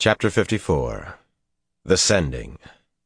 Chapter 54. The Sending.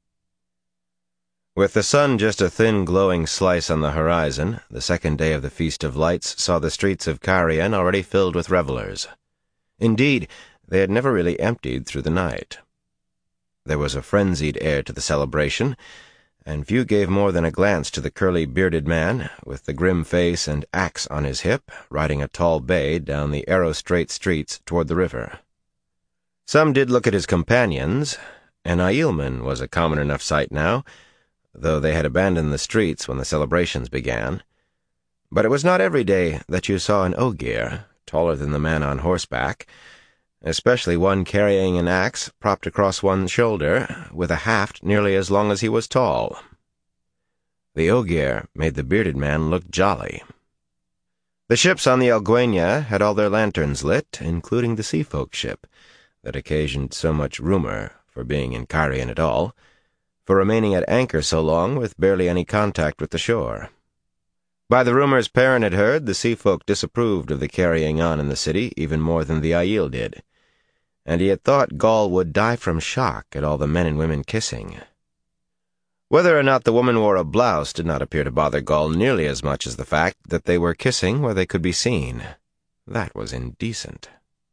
With the sun just a thin glowing slice on the horizon, the second day of the Feast of Lights saw the streets of Cairhien already filled with revelers. Indeed, they had never really emptied through the night. There was a frenzied air to the celebration, and few gave more than a glance to the curly-bearded man, with the grim face and axe on his hip, riding a tall bay down the arrow-straight streets toward the river. Some did look at his companions. An Aielman was a common enough sight now, though they had abandoned the streets when the celebrations began. But it was not every day that you saw an Ogier, taller than the man on horseback, especially one carrying an axe propped across one shoulder, with a haft nearly as long as he was tall. The Ogier made the bearded man look jolly. The ships on the Alguenia had all their lanterns lit, including the Seafolk ship, that occasioned so much rumor for being in Cairhien at all, for remaining at anchor so long with barely any contact with the shore. By the rumors Perrin had heard, the Seafolk disapproved of the carrying on in the city even more than the Aiel did, and he had thought Gall would die from shock at all the men and women kissing. Whether or not the woman wore a blouse did not appear to bother Gall nearly as much as the fact that they were kissing where they could be seen. That was indecent.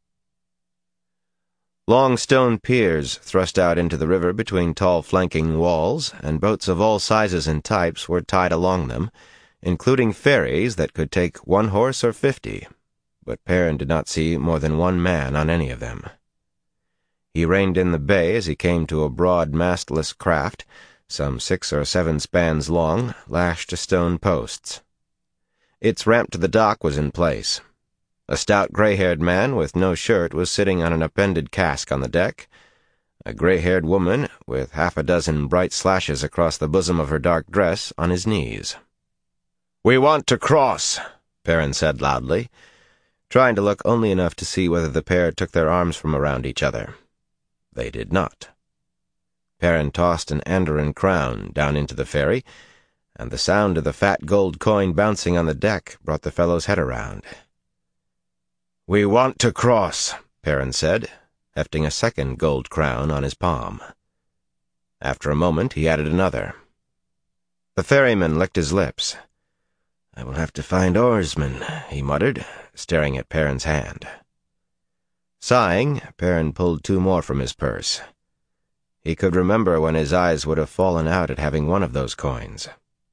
Long stone piers thrust out into the river between tall flanking walls, and boats of all sizes and types were tied along them, including ferries that could take 1 horse or 50, but Perrin did not see more than 1 man on any of them. He reined in the bay as he came to a broad mastless craft, some 6 or 7 spans long, lashed to stone posts. Its ramp to the dock was in place. A stout gray-haired man with no shirt was sitting on an appended cask on the deck. A gray-haired woman, with 6 bright slashes across the bosom of her dark dress, on his knees. "We want to cross," Perrin said loudly, trying to look only enough to see whether the pair took their arms from around each other. They did not. Perrin tossed an Andoran crown down into the ferry, and the sound of the fat gold coin bouncing on the deck brought the fellow's head around. "We want to cross," Perrin said, hefting a 2nd gold crown on his palm. After a moment, he added another. The ferryman licked his lips. "I will have to find oarsmen," he muttered, staring at Perrin's hand. Sighing, Perrin pulled 2 more from his purse. He could remember when his eyes would have fallen out at having one of those coins.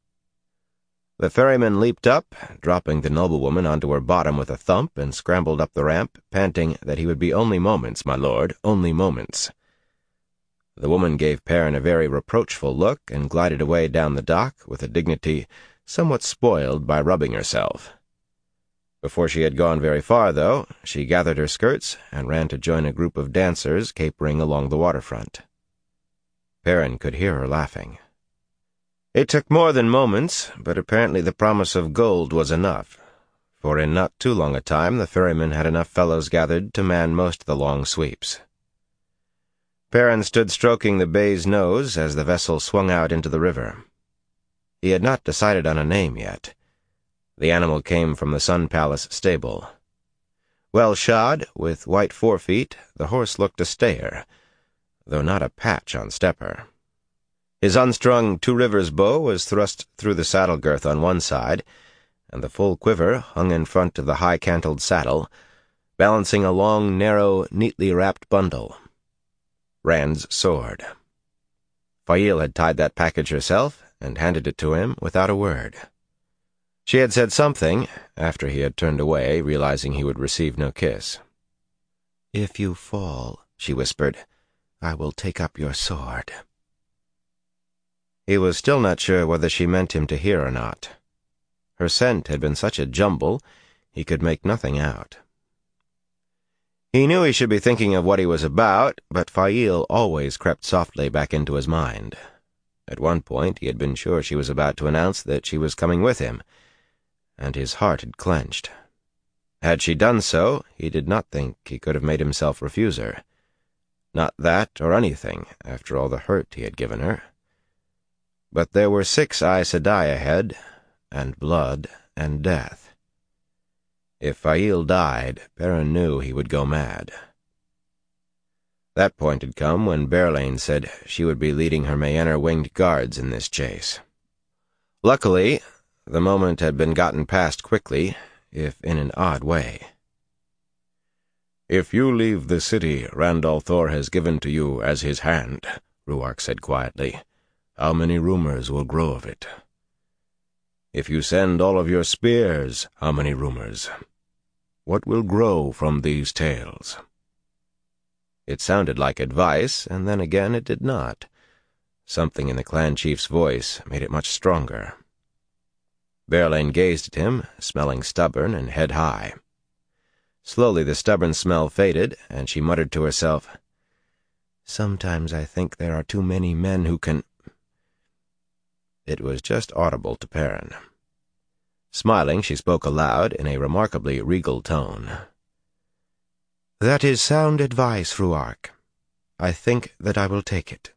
The ferryman leaped up, dropping the noblewoman onto her bottom with a thump, and scrambled up the ramp, panting that he would be only moments, my lord, only moments. The woman gave Perrin a very reproachful look and glided away down the dock with a dignity somewhat spoiled by rubbing herself. Before she had gone very far, though, she gathered her skirts and ran to join a group of dancers capering along the waterfront. Perrin could hear her laughing. It took more than moments, but apparently the promise of gold was enough, for in not too long a time the ferryman had enough fellows gathered to man most of the long sweeps. Perrin stood stroking the bay's nose as the vessel swung out into the river. He had not decided on a name yet. The animal came from the Sun Palace stable. Well shod, with white forefeet, the horse looked a stayer, though not a patch on stepper. His unstrung Two Rivers bow was thrust through the saddle girth on one side, and the full quiver hung in front of the high-cantled saddle, balancing a long, narrow, neatly wrapped bundle. Rand's sword. Faile had tied that package herself and handed it to him without a word. She had said something, after he had turned away, realizing he would receive no kiss. "If you fall," she whispered, "I will take up your sword." He was still not sure whether she meant him to hear or not. Her scent had been such a jumble, he could make nothing out. He knew he should be thinking of what he was about, but Faile always crept softly back into his mind. At one point he had been sure she was about to announce that she was coming with him, and his heart had clenched. Had she done so, he did not think he could have made himself refuse her. Not that or anything, after all the hurt he had given her. But there were 6 Aes Sedai ahead, and blood and death. If Faile died, Perrin knew he would go mad. That point had come when Berelain said she would be leading her Maenner winged guards in this chase. Luckily, the moment had been gotten past quickly, if in an odd way. "If you leave the city Randall Thor has given to you as his hand," Rhuarc said quietly, "how many rumors will grow of it? If you send all of your spears, how many rumors? What will grow from these tales?" It sounded like advice, and then again it did not. Something in the clan chief's voice made it much stronger. Berelain gazed at him, smelling stubborn and head high. Slowly the stubborn smell faded, and she muttered to herself, "Sometimes I think there are too many men who can—" It was just audible to Perrin. Smiling, she spoke aloud in a remarkably regal tone. "That is sound advice, Rhuarc. I think that I will take it."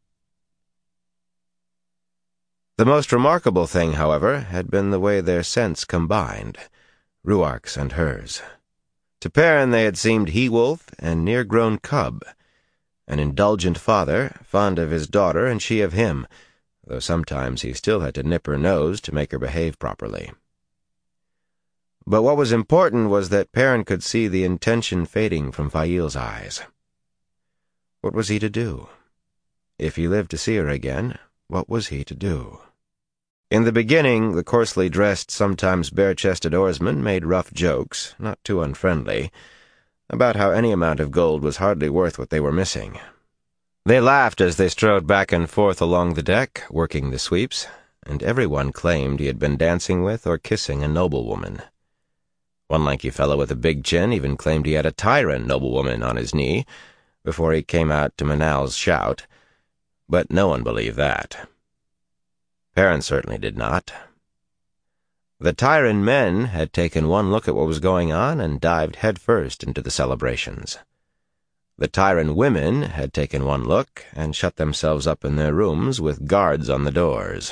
The most remarkable thing, however, had been the way their scents combined, Rhuarc's and hers. To Perrin they had seemed he-wolf and near-grown cub, an indulgent father, fond of his daughter and she of him, though sometimes he still had to nip her nose to make her behave properly. But what was important was that Perrin could see the intention fading from Fail's eyes. What was he to do? If he lived to see her again, what was he to do? In the beginning, the coarsely dressed, sometimes bare-chested oarsmen made rough jokes, not too unfriendly, about how any amount of gold was hardly worth what they were missing. They laughed as they strode back and forth along the deck, working the sweeps, and everyone claimed he had been dancing with or kissing a noblewoman. One lanky fellow with a big chin even claimed he had a Tyrant noblewoman on his knee before he came out to Manal's shout, but no one believed that. Perrin certainly did not. The Tyrant men had taken one look at what was going on and dived headfirst into the celebrations. The Tyrant women had taken one look and shut themselves up in their rooms with guards on the doors.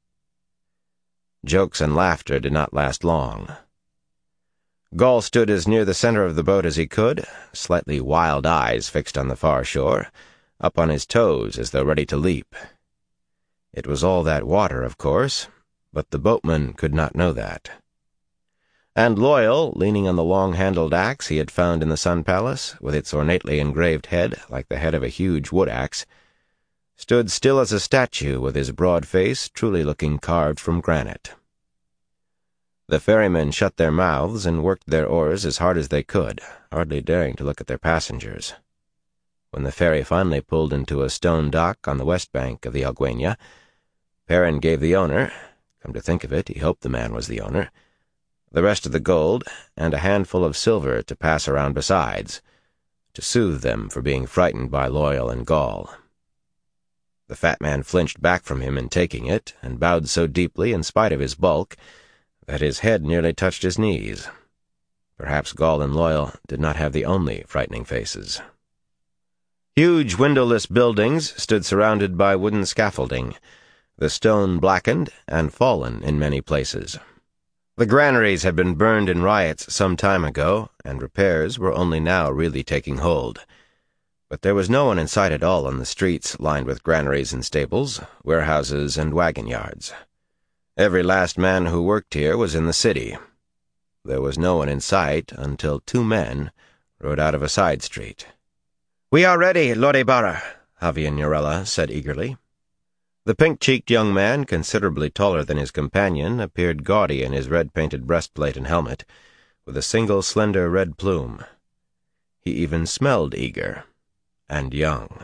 Jokes and laughter did not last long. Gall stood as near the center of the boat as he could, slightly wild eyes fixed on the far shore, up on his toes as though ready to leap. It was all that water, of course, but the boatman could not know that. And Loial, leaning on the long-handled axe he had found in the Sun Palace, with its ornately engraved head like the head of a huge wood-axe, stood still as a statue with his broad face truly looking carved from granite. The ferrymen shut their mouths and worked their oars as hard as they could, hardly daring to look at their passengers. When the ferry finally pulled into a stone dock on the west bank of the Alguenia, Perrin gave the owner, come to think of it, he hoped the man was the owner, the rest of the gold and a handful of silver to pass around besides, to soothe them for being frightened by Loial and Gall. The fat man flinched back from him in taking it, and bowed so deeply in spite of his bulk that his head nearly touched his knees. Perhaps Gall and Loial did not have the only frightening faces. Huge windowless buildings stood surrounded by wooden scaffolding, the stone blackened and fallen in many places. The granaries had been burned in riots some time ago, and repairs were only now really taking hold. But there was no one in sight at all on the streets lined with granaries and stables, warehouses and wagon yards. Every last man who worked here was in the city. There was no one in sight until two men rode out of a side street. "We are ready, Lord Ibarra," Javier Nurella said eagerly. The pink-cheeked young man, considerably taller than his companion, appeared gaudy in his red-painted breastplate and helmet, with a single slender red plume. He even smelled eager and young.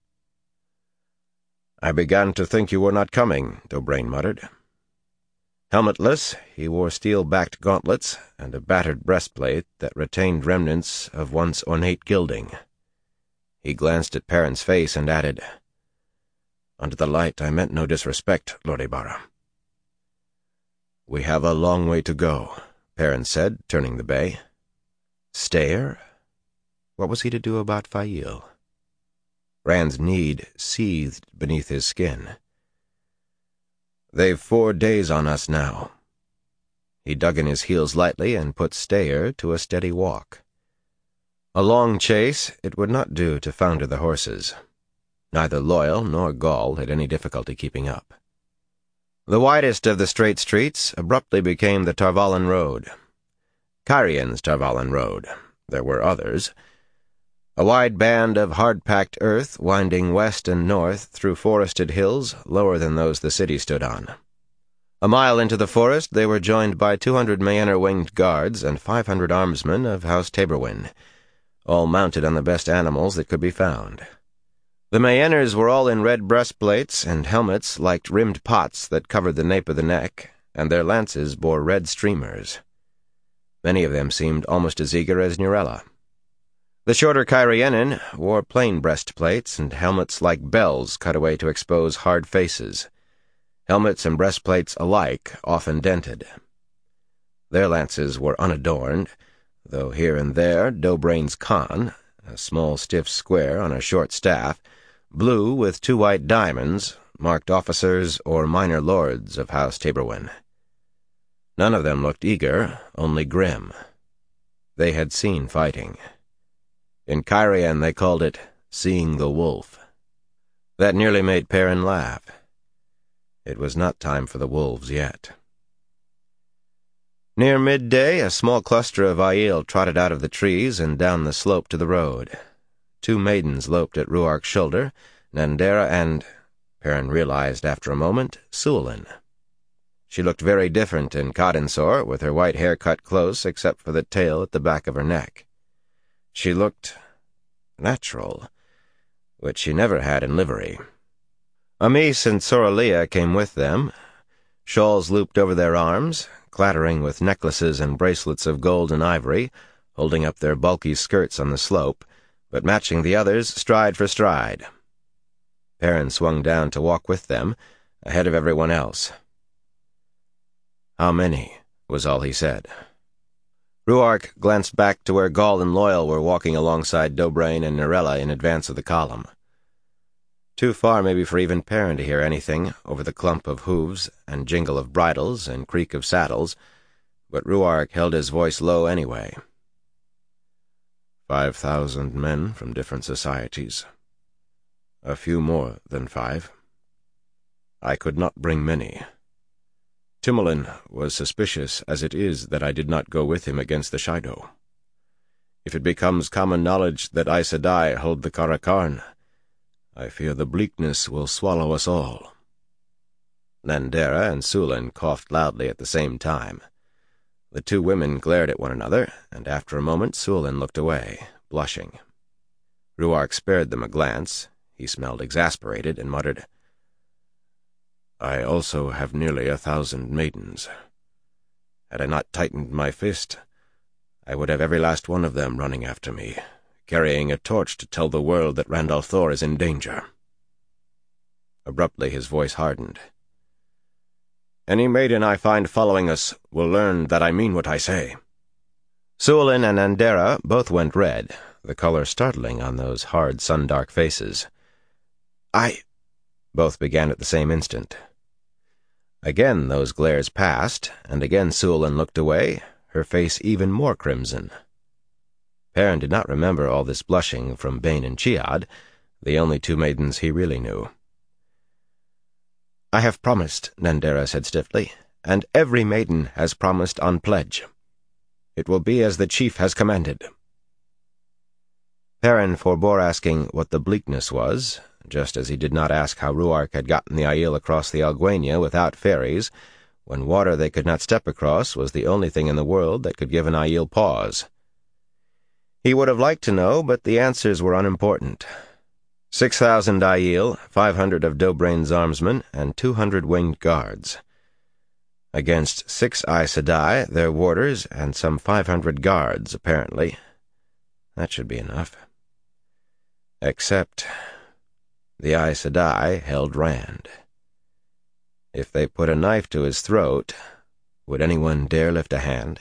"I began to think you were not coming," Dobrain muttered. Helmetless, he wore steel-backed gauntlets and a battered breastplate that retained remnants of once ornate gilding. He glanced at Perrin's face and added, "Under the light, I meant no disrespect, Lord Ibarra." "We have a long way to go," Perrin said, turning the bay. Stayer? What was he to do about Fail? Rand's need seethed beneath his skin. "They've 4 days on us now." He dug in his heels lightly and put Stayer to a steady walk. A long chase, it would not do to founder the horses. Neither Loyal nor Gall had any difficulty keeping up. The widest of the straight streets abruptly became the Tarvalin Road. Cairhiene's Tarvalin Road. There were others. A wide band of hard-packed earth winding west and north through forested hills lower than those the city stood on. A mile into the forest they were joined by 200 Meaner-winged guards and 500 armsmen of House Taborwin, all mounted on the best animals that could be found. The Meaners were all in red breastplates and helmets like rimmed pots that covered the nape of the neck, and their lances bore red streamers. Many of them seemed almost as eager as Nurella. The shorter Cairhienin wore plain breastplates and helmets like bells cut away to expose hard faces, helmets and breastplates alike often dented. Their lances were unadorned, though here and there Dobrain's Khan, a small stiff square on a short staff, blue with 2 white diamonds, marked officers or minor lords of House Taborwin. None of them looked eager, only grim. They had seen fighting. In Cairhien they called it seeing the wolf. That nearly made Perrin laugh. It was not time for the wolves yet. Near midday, a small cluster of Aiel trotted out of the trees and down the slope to the road. 2 maidens loped at Ruark's shoulder, Nandera and, Perrin realized after a moment, Sualin. She looked very different in Codensor, with her white hair cut close except for the tail at the back of her neck. She looked natural, which she never had in livery. Amis and Soralia came with them, shawls looped over their arms, clattering with necklaces and bracelets of gold and ivory, holding up their bulky skirts on the slope, but matching the others stride for stride. Perrin swung down to walk with them, ahead of everyone else. "How many?" was all he said. Ruark glanced back to where Gall and Loyal were walking alongside Dobrain and Nurella in advance of the column. Too far maybe for even Perrin to hear anything over the clump of hooves and jingle of bridles and creak of saddles, but Ruark held his voice low anyway. 5,000 men from different societies. A few more than 5. I could not bring many. Timolen was suspicious as it is that I did not go with him against the Shaido. If it becomes common knowledge that Aes Sedai hold the Karakarn, I fear the bleakness will swallow us all. Nandera and Sualin coughed loudly at the same time. The 2 women glared at one another, and after a moment Sualin looked away, blushing. Ruark spared them a glance. He smelled exasperated and muttered, I also have nearly 1,000 maidens. Had I not tightened my fist, I would have every last one of them running after me, carrying a torch to tell the world that Randall Thor is in danger. Abruptly his voice hardened. Any maiden I find following us will learn that I mean what I say. Sualin and Nandera both went red, the color startling on those hard, sun-dark faces. Both began at the same instant. Again those glares passed, and again Sualin looked away, her face even more crimson. Perrin did not remember all this blushing from Bane and Chiad, the only 2 maidens he really knew. I have promised, Nandera said stiffly, and every maiden has promised on pledge. It will be as the chief has commanded. Perrin forbore asking what the bleakness was, just as he did not ask how Ruark had gotten the Aiel across the Alguenia without ferries, when water they could not step across was the only thing in the world that could give an Aiel pause. He would have liked to know, but the answers were unimportant. 6,000 Aiel, 500 of Dobrain's armsmen, and 200 winged guards. Against 6 Aes Sedai, their warders, and some 500 guards, apparently. That should be enough. Except the Aes Sedai held Rand. If they put a knife to his throat, would anyone dare lift a hand?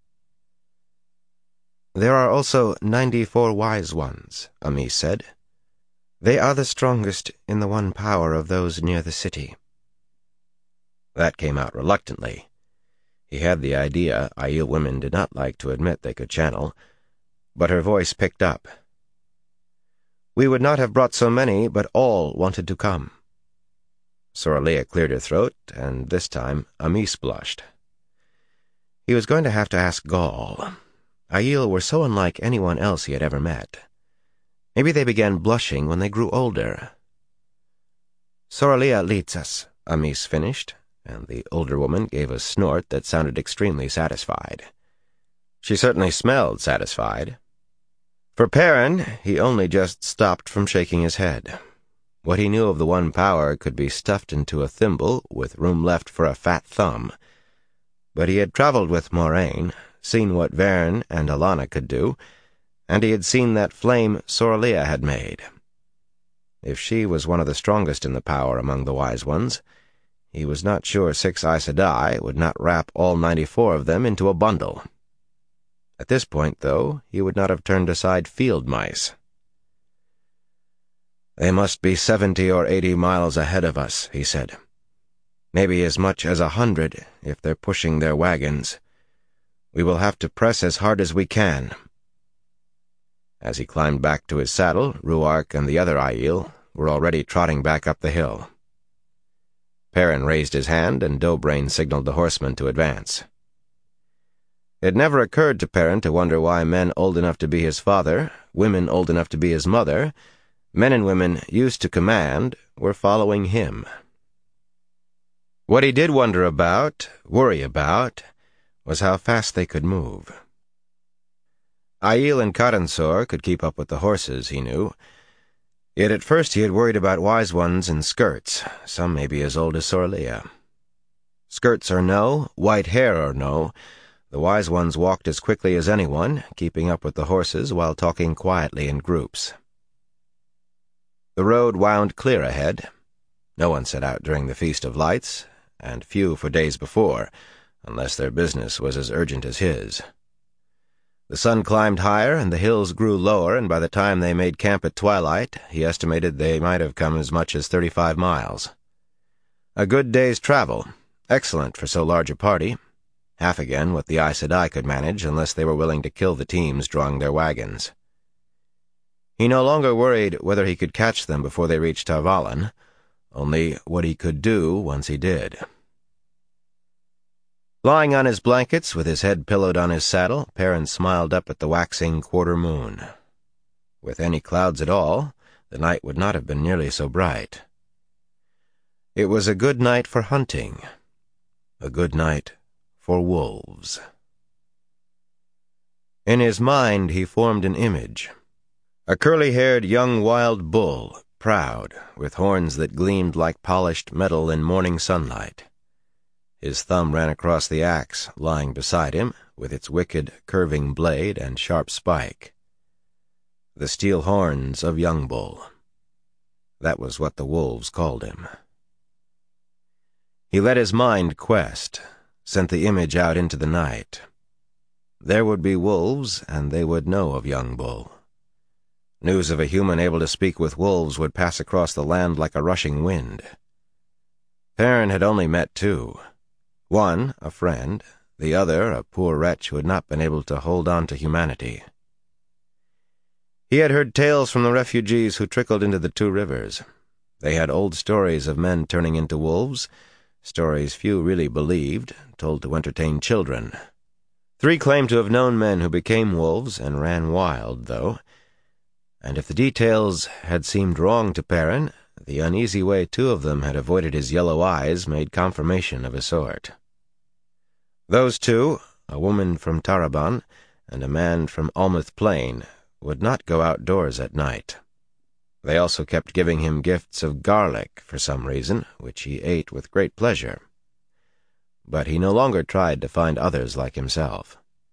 There are also 94 wise ones, Amis said. They are the strongest in the one power of those near the city. That came out reluctantly. He had the idea Aiel women did not like to admit they could channel, but her voice picked up. "We would not have brought so many, but all wanted to come." Soralea cleared her throat, and this time Amis blushed. He was going to have to ask Gaul. Aiel were so unlike anyone else he had ever met. Maybe they began blushing when they grew older. "Soralea leads us," Amis finished, and the older woman gave a snort that sounded extremely satisfied. She certainly smelled satisfied. For Perrin, he only just stopped from shaking his head. What he knew of the One Power could be stuffed into a thimble with room left for a fat thumb. But he had traveled with Moraine, seen what Vern and Alana could do, and he had seen that flame Soralea had made. If she was one of the strongest in the power among the Wise Ones, he was not sure 6 Aes Sedai would not wrap all 94 of them into a bundle. At this point, though, he would not have turned aside field mice. "They must be 70 or 80 miles ahead of us," he said. "Maybe as much as 100 if they're pushing their wagons. We will have to press as hard as we can." As he climbed back to his saddle, Ruark and the other Aiel were already trotting back up the hill. Perrin raised his hand, and Dobrain signaled the horsemen to advance. It never occurred to Perrin to wonder why men old enough to be his father, women old enough to be his mother, men and women used to command, were following him. What he did worry about, was how fast they could move. Aiel and Karansor could keep up with the horses, he knew. Yet at first he had worried about Wise Ones in skirts, some maybe as old as Soralea. Skirts or no, white hair or no, the Wise Ones walked as quickly as anyone, keeping up with the horses while talking quietly in groups. The road wound clear ahead. No one set out during the Feast of Lights, and few for days before, unless their business was as urgent as his. The sun climbed higher, and the hills grew lower, and by the time they made camp at twilight, he estimated they might have come as much as 35 miles. A good day's travel, excellent for so large a party, half again what the Aes Sedai could manage unless they were willing to kill the teams drawing their wagons. He no longer worried whether he could catch them before they reached Tar Valon, only what he could do once he did. Lying on his blankets, with his head pillowed on his saddle, Perrin smiled up at the waxing quarter moon. With any clouds at all, the night would not have been nearly so bright. It was a good night for hunting, a good night for wolves. In his mind he formed an image. A curly-haired young wild bull, proud, with horns that gleamed like polished metal in morning sunlight. His thumb ran across the axe lying beside him, with its wicked, curving blade and sharp spike. The steel horns of Young Bull. That was what the wolves called him. He let his mind quest, sent the image out into the night. There would be wolves, and they would know of Young Bull. News of a human able to speak with wolves would pass across the land like a rushing wind. Perrin had only met 2. One, a friend, the other, a poor wretch who had not been able to hold on to humanity. He had heard tales from the refugees who trickled into the 2 rivers. They had old stories of men turning into wolves, stories few really believed, told to entertain children. 3 claimed to have known men who became wolves and ran wild, though, and if the details had seemed wrong to Perrin, the uneasy way 2 of them had avoided his yellow eyes made confirmation of a sort. Those 2, a woman from Taraban and a man from Almouth Plain, would not go outdoors at night. They also kept giving him gifts of garlic for some reason, which he ate with great pleasure. But he no longer tried to find others like himself.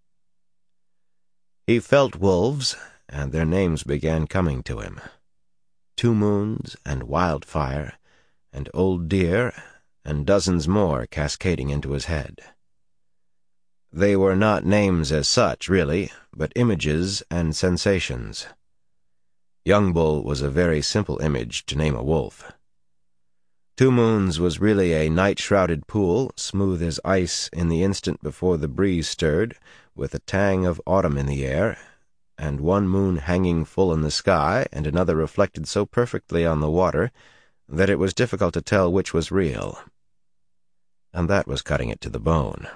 He felt wolves, and their names began coming to him. 2 Moons and Wildfire and Old Deer and dozens more cascading into his head. They were not names as such, really, but images and sensations. Young Bull was a very simple image to name a wolf. 2 Moons was really a night-shrouded pool, smooth as ice in the instant before the breeze stirred, with a tang of autumn in the air, and one moon hanging full in the sky, and another reflected so perfectly on the water that it was difficult to tell which was real. And that was cutting it to the bone.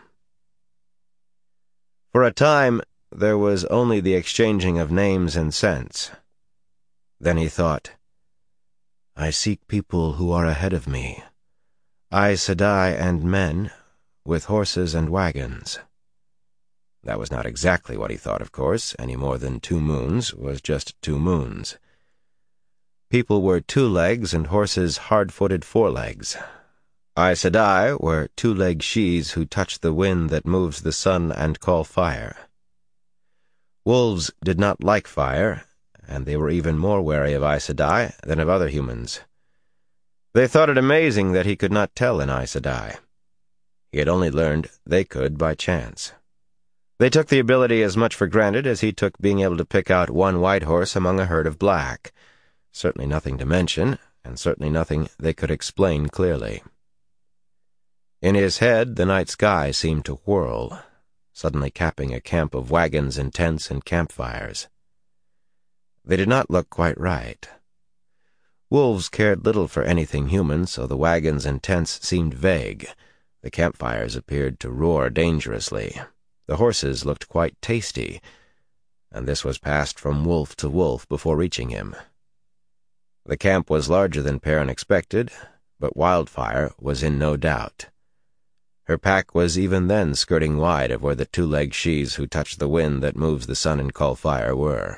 For a time, there was only the exchanging of names and scents. Then he thought, I seek people who are ahead of me, Aes Sedai and men, with horses and wagons. That was not exactly what he thought, of course, any more than 2 moons was just 2 moons. People were 2 legs and horses hard-footed 4 legs. Aes Sedai were 2-legged Shis who touch the wind that moves the sun and call fire. Wolves did not like fire, and they were even more wary of Aes Sedai than of other humans. They thought it amazing that he could not tell an Aes Sedai. He had only learned they could by chance. They took the ability as much for granted as he took being able to pick out one white horse among a herd of black. Certainly nothing to mention, and certainly nothing they could explain clearly. In his head, the night sky seemed to whirl, suddenly capping a camp of wagons and tents and campfires. They did not look quite right. Wolves cared little for anything human, so the wagons and tents seemed vague. The campfires appeared to roar dangerously. The horses looked quite tasty, and this was passed from wolf to wolf before reaching him. The camp was larger than Perrin expected, but Wildfire was in no doubt. Her pack was even then skirting wide of where the 2-legged Shis who touch the wind that moves the sun and call fire were.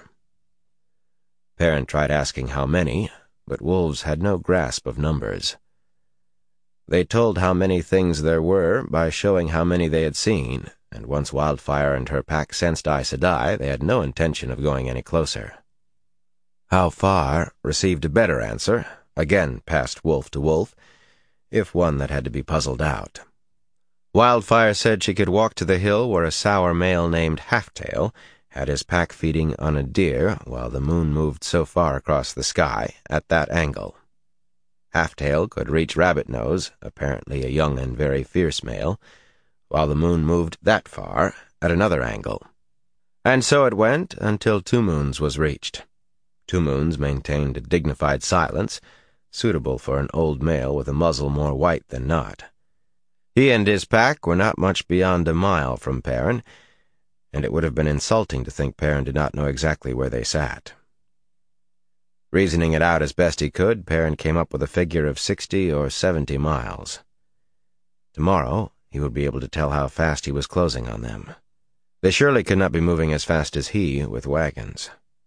Perrin tried asking how many, but wolves had no grasp of numbers. They told how many things there were by showing how many they had seen, and once Wildfire and her pack sensed Aes Sedai, they had no intention of going any closer. How far received a better answer, again passed wolf to wolf, if one that had to be puzzled out. Wildfire said she could walk to the hill where a sour male named Halftail had his pack feeding on a deer while the moon moved so far across the sky at that angle. Halftail could reach Rabbit Nose, apparently a young and very fierce male, while the moon moved that far at another angle. And so it went until 2 moons was reached. 2 moons maintained a dignified silence, suitable for an old male with a muzzle more white than not. He and his pack were not much beyond a mile from Perrin, and it would have been insulting to think Perrin did not know exactly where they sat. Reasoning it out as best he could, Perrin came up with a figure of 60 or 70 miles. Tomorrow, he would be able to tell how fast he was closing on them. They surely could not be moving as fast as he with wagons.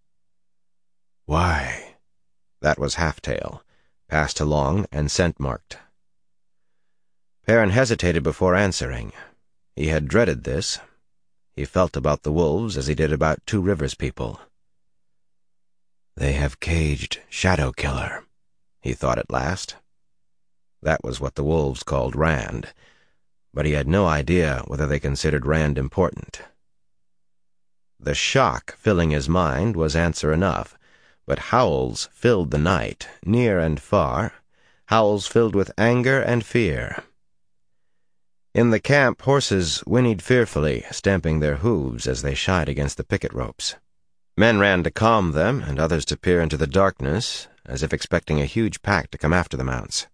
Why? That was Halftail, passed along and scent-marked. Perrin hesitated before answering. He had dreaded this. He felt about the wolves as he did about 2 Rivers people. They have caged Shadowkiller, he thought at last. That was what the wolves called Rand, but he had no idea whether they considered Rand important. The shock filling his mind was answer enough, but howls filled the night, near and far, howls filled with anger and fear. In the camp, horses whinnied fearfully, stamping their hooves as they shied against the picket ropes. Men ran to calm them, and others to peer into the darkness, as if expecting a huge pack to come after the mounts.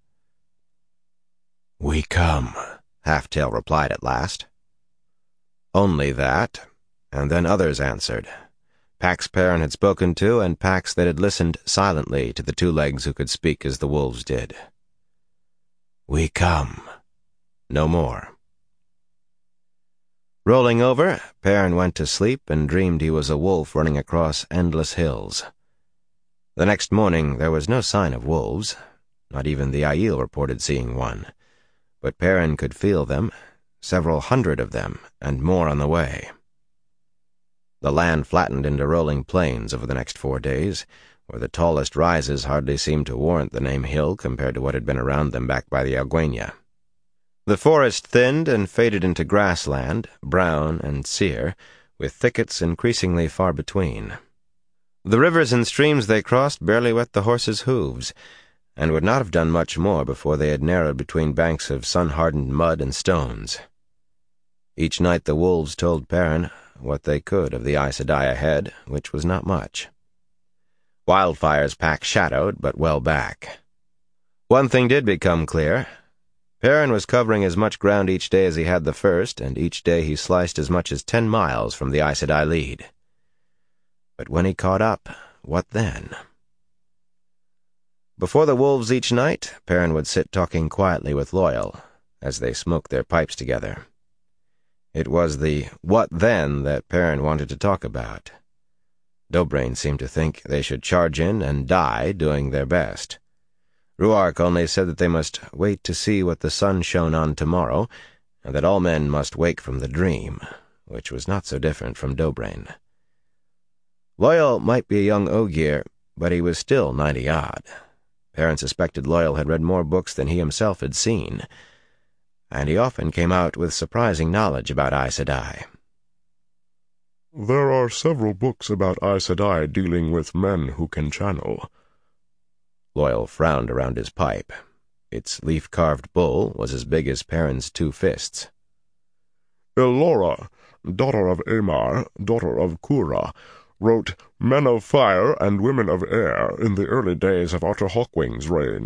"We come," Halftail replied at last. Only that, and then others answered. Packs Perrin had spoken to, and packs that had listened silently to the 2 legs who could speak as the wolves did. "We come." No more. Rolling over, Perrin went to sleep and dreamed he was a wolf running across endless hills. The next morning there was no sign of wolves. Not even the Aiel reported seeing one. But Perrin could feel them, several hundred of them, and more on the way. The land flattened into rolling plains over the next 4 days, where the tallest rises hardly seemed to warrant the name hill compared to what had been around them back by the Alguenya. The forest thinned and faded into grassland, brown and sere, with thickets increasingly far between. The rivers and streams they crossed barely wet the horses' hooves, and would not have done much more before they had narrowed between banks of sun-hardened mud and stones. Each night the wolves told Perrin what they could of the Aes Sedai ahead, which was not much. Wildfire's pack shadowed, but well back. One thing did become clear. Perrin was covering as much ground each day as he had the first, and each day he sliced as much as 10 miles from the Aes Sedai lead. But when he caught up, what then? Before the wolves each night, Perrin would sit talking quietly with Loial, as they smoked their pipes together. It was the what then that Perrin wanted to talk about. Dobrain seemed to think they should charge in and die doing their best. Ruark only said that they must wait to see what the sun shone on tomorrow, and that all men must wake from the dream, which was not so different from Dobrain. Loial might be a young Ogier, but he was still 90-odd. Perrin suspected Loial had read more books than he himself had seen, and he often came out with surprising knowledge about Aes Sedai. There are several books about Aes Sedai dealing with men who can channel. Loial frowned around his pipe. Its leaf-carved bowl was as big as Perrin's 2 fists. Elora, daughter of Aemar, daughter of Kura, wrote Men of Fire and Women of Air in the early days of Arthur Hawkwing's reign.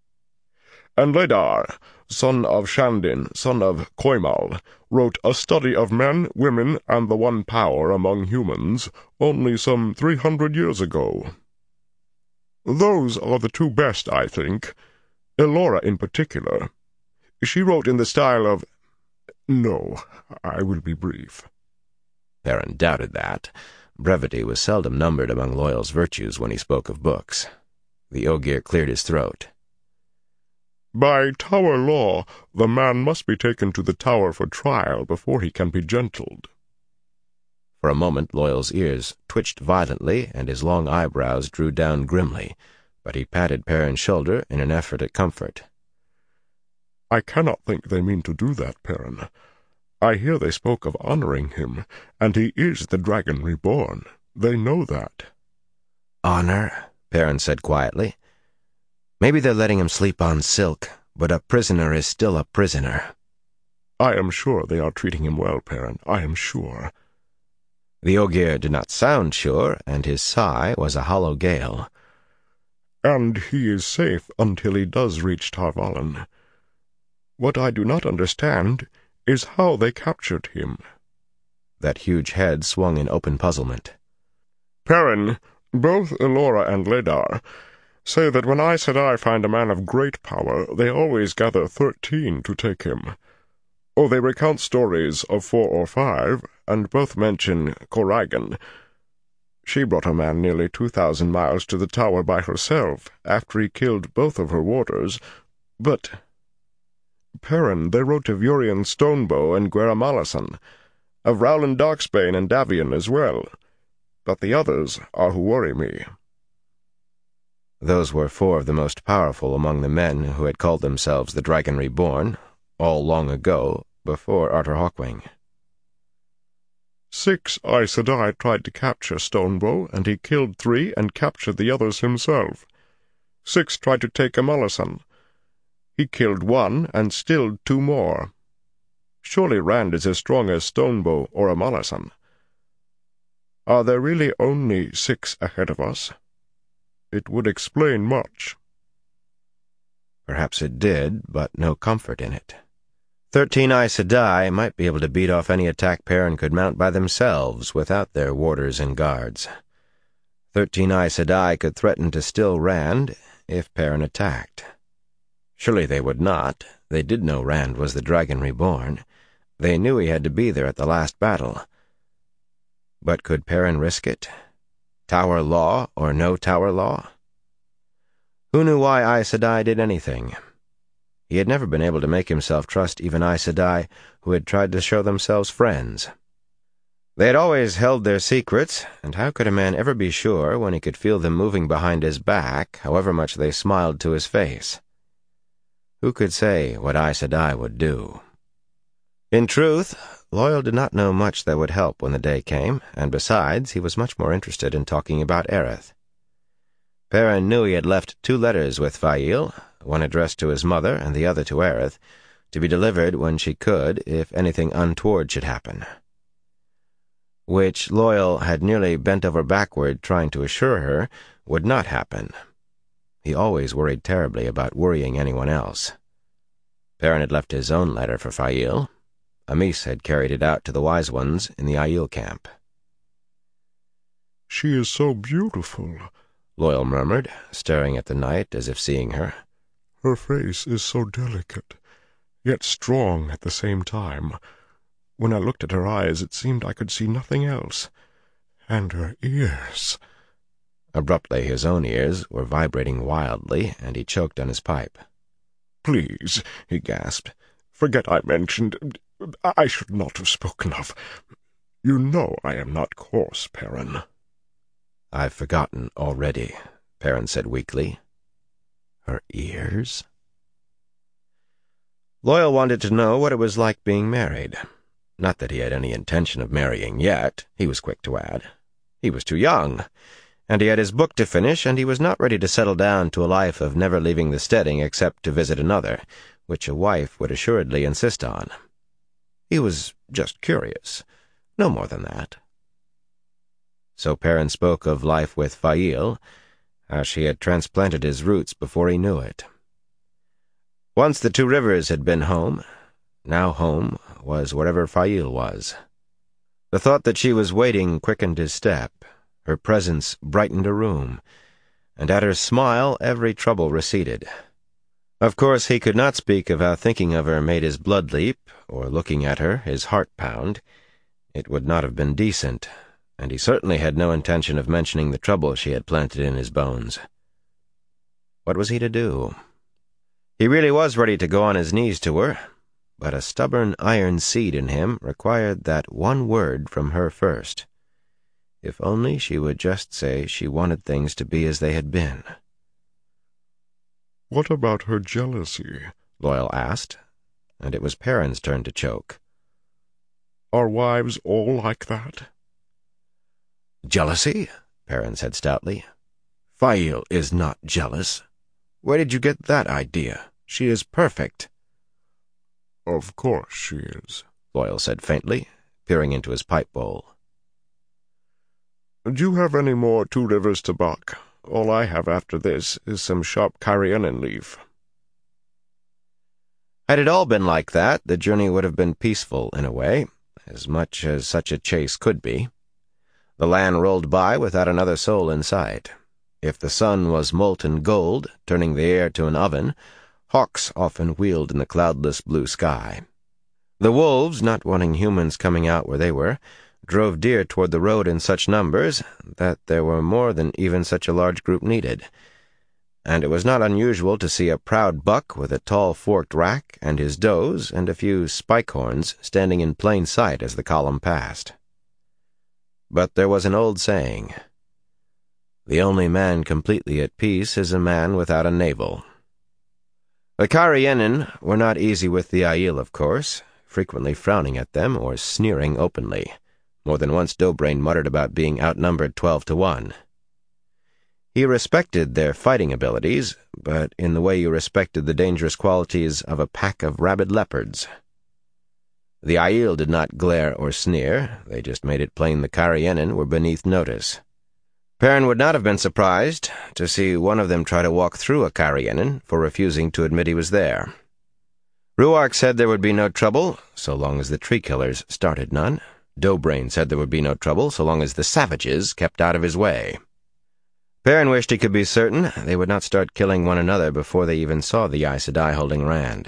And Ledar, son of Shandin, son of Koimal, wrote A Study of Men, Women, and the One Power among Humans only some 300 years ago. Those are the 2 best, I think. Elora in particular. She wrote in the style of— No, I will be brief. Perrin doubted that. Brevity was seldom numbered among Loial's virtues when he spoke of books. The Ogier cleared his throat. By tower law, the man must be taken to the tower for trial before he can be gentled. For a moment Loial's ears twitched violently, and his long eyebrows drew down grimly, but he patted Perrin's shoulder in an effort at comfort. I cannot think they mean to do that, Perrin. I hear they spoke of honoring him, and he is the dragon reborn. They know that. Honor, Perrin said quietly. Maybe they're letting him sleep on silk, but a prisoner is still a prisoner. I am sure they are treating him well, Perrin. I am sure. The Ogier did not sound sure, and his sigh was a hollow gale. And he is safe until he does reach Tar Valon. What I do not understand is how they captured him. That huge head swung in open puzzlement. Perrin, both Elora and Ledar say that when Aes Sedai find a man of great power, they always gather 13 to take him. Or they recount stories of 4 or 5, and both mention Corrigan. She brought a man nearly 2,000 miles to the tower by herself, after he killed both of her warders, but— Perrin, they wrote of Urien Stonebow and Gwera Malison, of Rowland Darksbane and Davian as well, but the others are who worry me. Those were 4 of the most powerful among the men who had called themselves the Dragon Reborn, all long ago, before Arthur Hawkwing. 6 Aes Sedai tried to capture Stonebow, and he killed 3 and captured the others himself. 6 tried to take Amalison. He killed 1 and stilled 2 more. Surely Rand is as strong as Stonebow or Amalison. Are there really only 6 ahead of us? It would explain much. Perhaps it did, but no comfort in it. 13 Aes Sedai might be able to beat off any attack Perrin could mount by themselves without their warders and guards. 13 Aes Sedai could threaten to still Rand if Perrin attacked. Surely they would not. They did know Rand was the Dragon Reborn. They knew he had to be there at the last battle. But could Perrin risk it? Tower law or no tower law? Who knew why Aes Sedai did anything? He had never been able to make himself trust even Aes Sedai who had tried to show themselves friends. They had always held their secrets, and how could a man ever be sure when he could feel them moving behind his back, however much they smiled to his face? Who could say what Aes Sedai would do? In truth, Loial did not know much that would help when the day came, and besides, he was much more interested in talking about Aerith. Perrin knew he had left 2 letters with Faile, one addressed to his mother and the other to Aerith, to be delivered when she could if anything untoward should happen. which Loyal had nearly bent over backward trying to assure her would not happen. He always worried terribly about worrying anyone else. Perrin had left his own letter for Fail. Amis had carried it out to the Wise Ones in the Aiel camp. "She is so beautiful," Loyal murmured, staring at the night as if seeing her. "Her face is so delicate, yet strong at the same time. When I looked at her eyes, it seemed I could see nothing else. And her ears—" Abruptly, his own ears were vibrating wildly, and he choked on his pipe. "Please," he gasped, "forget I mentioned— I should not have spoken of— You know I am not coarse, Perrin." "I've forgotten already," Perrin said weakly. Her ears? Loyal wanted to know what it was like being married. Not that he had any intention of marrying yet, he was quick to add. He was too young, and he had his book to finish, and he was not ready to settle down to a life of never leaving the steading except to visit another, which a wife would assuredly insist on. He was just curious, no more than that. So Perrin spoke of life with Fail, how she had transplanted his roots before he knew it. Once the Two Rivers had been home. Now home was wherever Fail was. The thought that she was waiting quickened his step. Her presence brightened a room, and at her smile every trouble receded. Of course, he could not speak of how thinking of her made his blood leap, or looking at her his heart pound. It would not have been decent, and he certainly had no intention of mentioning the trouble she had planted in his bones. What was he to do? He really was ready to go on his knees to her, but a stubborn iron seed in him required that one word from her first. If only she would just say she wanted things to be as they had been. "What about her jealousy?" Loyal asked, and it was Perrin's turn to choke. "Are wives all like that?" "Jealousy?" Perrin said stoutly. "Fail is not jealous. Where did you get that idea? She is perfect." "Of course she is," Loyal said faintly, peering into his pipe bowl. "Do you have any more Two Rivers tobacco? All I have after this is some sharp carrienin leaf." Had it all been like that, the journey would have been peaceful in a way, as much as such a chase could be. The land rolled by without another soul in sight. If the sun was molten gold, turning the air to an oven, hawks often wheeled in the cloudless blue sky. The wolves, not wanting humans coming out where they were, drove deer toward the road in such numbers that there were more than even such a large group needed. And it was not unusual to see a proud buck with a tall forked rack and his does and a few spike horns standing in plain sight as the column passed. But there was an old saying, "The only man completely at peace is a man without a navel." The Carrienin were not easy with the Aiel, of course, frequently frowning at them or sneering openly. More than once Dobrain muttered about being outnumbered 12-1. He respected their fighting abilities, but in the way you respected the dangerous qualities of a pack of rabid leopards. The Aiel did not glare or sneer, they just made it plain the Carrienin were beneath notice. Perrin would not have been surprised to see one of them try to walk through a Carrienin for refusing to admit he was there. Ruark said there would be no trouble, so long as the tree-killers started none. Dobrain said there would be no trouble so long as the savages kept out of his way. Perrin wished he could be certain they would not start killing one another before they even saw the Aes Sedai holding Rand.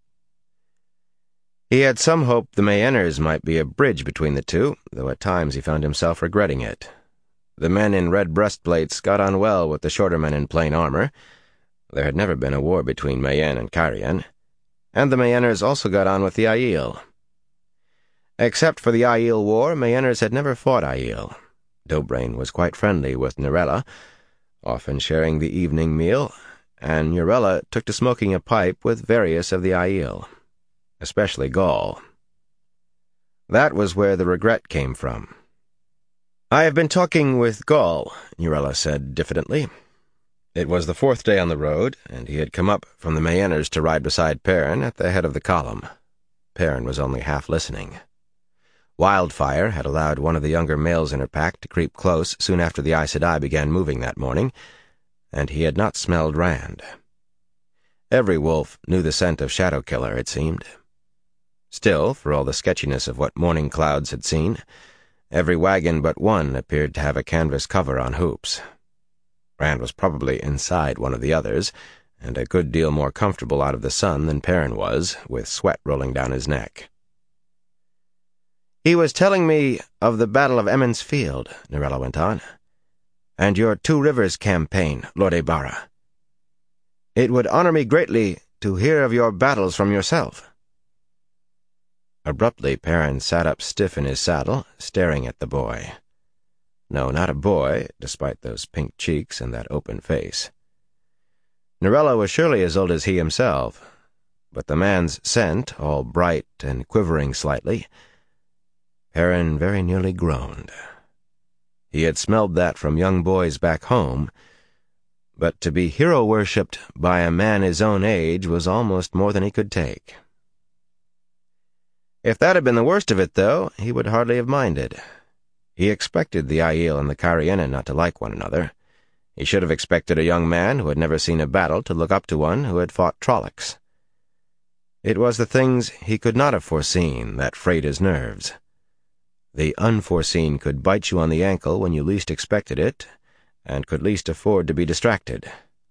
He had some hope the Mayenners might be a bridge between the two, though at times he found himself regretting it. The men in red breastplates got on well with the shorter men in plain armor. There had never been a war between Mayenne and Carrion, and the Mayenners also got on with the Aiel. Except for the Aiel War, Mayenners had never fought Aiel. Dobrain was quite friendly with Nyrella, often sharing the evening meal, and Nyrella took to smoking a pipe with various of the Aiel, especially Gaul. That was where the regret came from. "I have been talking with Gaul," Nyrella said diffidently. It was the 4th day on the road, and he had come up from the Mayenners to ride beside Perrin at the head of the column. Perrin was only half listening. Wildfire had allowed one of the younger males in her pack to creep close soon after the Aes Sedai began moving that morning, and he had not smelled Rand. Every wolf knew the scent of Shadow Killer, it seemed. Still, for all the sketchiness of what morning clouds had seen, every wagon but one appeared to have a canvas cover on hoops. Rand was probably inside one of the others, and a good deal more comfortable out of the sun than Perrin was, with sweat rolling down his neck. "He was telling me of the Battle of Emond's Field," Narella went on, "and your Two Rivers campaign, Lord Aybara. It would honor me greatly to hear of your battles from yourself." Abruptly, Perrin sat up stiff in his saddle, staring at the boy. No, not a boy, despite those pink cheeks and that open face. Narella was surely as old as he himself, but the man's scent, all bright and quivering slightly, Perrin very nearly groaned. He had smelled that from young boys back home, but to be hero-worshipped by a man his own age was almost more than he could take. If that had been the worst of it, though, he would hardly have minded. He expected the Aiel and the Cairhienin not to like one another. He should have expected a young man who had never seen a battle to look up to one who had fought Trollocs. It was the things he could not have foreseen that frayed his nerves. The unforeseen could bite you on the ankle when you least expected it, and could least afford to be distracted.